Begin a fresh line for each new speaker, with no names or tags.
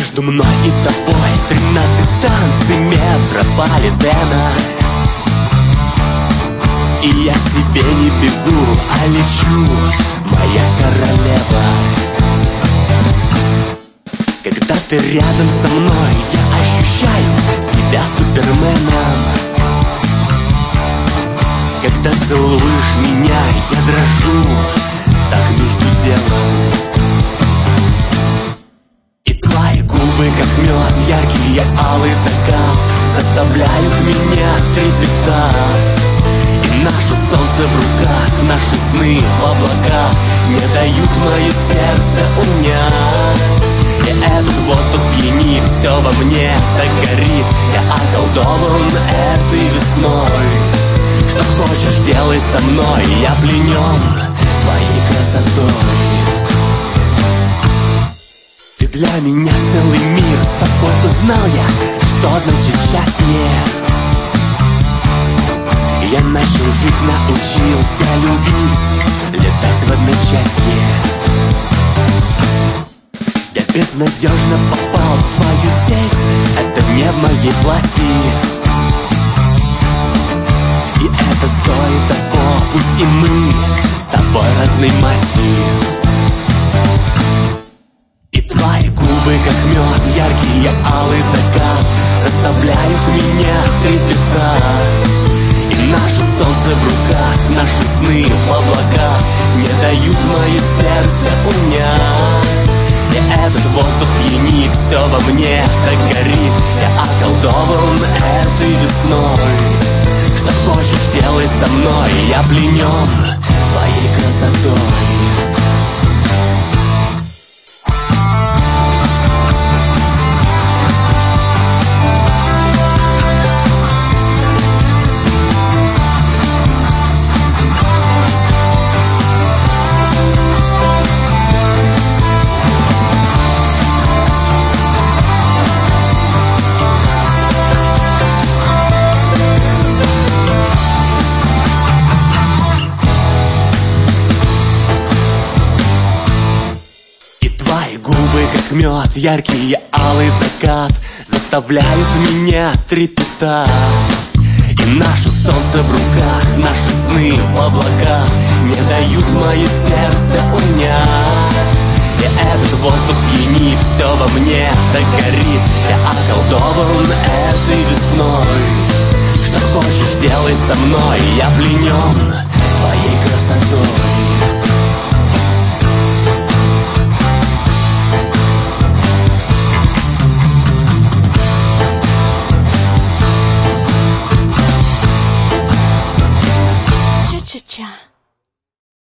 Между мной и тобой 13 станций метрополитена. И я к тебе не бегу, а лечу, моя королева. Когда ты рядом со мной, я ощущаю себя суперменом. Когда целуешь меня, я дрожу, так между делом. И твои губы, как мед, яркий алый закат, заставляют меня трепетать. И наше солнце в руках, наши сны в облаках не дают мое сердце унять. И этот воздух пьянит, все во мне так горит. Я околдован этой весной. Что хочешь, делай со мной, я пленен твоей красотой. Ты для меня целый мир, с тобой узнал я, что значит счастье. Я начал жить, научился любить, летать в одночасье. Я безнадежно попал в твою сеть, это не в моей власти. И это стоит того, пусть и мы с тобой разной масти. И твои губы, как мед, яркий алый закат, заставляют меня трепетать. И наше солнце в руках, наши сны в облаках не дают мое сердце унять. И этот воздух пьянит, все во мне так горит. Я околдован этой весной. Что хочешь, делай со мной, я пленен твоей красотой. Как мед, яркий алый закат заставляют меня трепетать. И наше солнце в руках, наши сны в облаках не дают мое сердце унять. И этот воздух пьянит, все во мне так горит. Я околдован этой весной. Что хочешь, делай со мной, я пленен твоей красотой.